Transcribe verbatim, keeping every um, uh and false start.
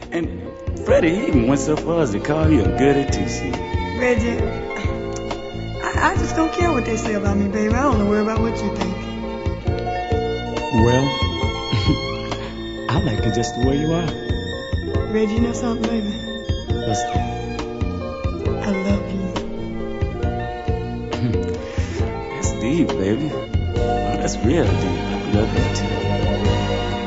And Freddie he even went so far as to call you a goody two-shoes. Reggie, I, I just don't care what they say about me, baby. I don't worry about what you think. Well, I like it just the way you are. Reggie, you know something, baby? What's that? I love you. That's deep, baby. Oh, that's real deep. I love you too.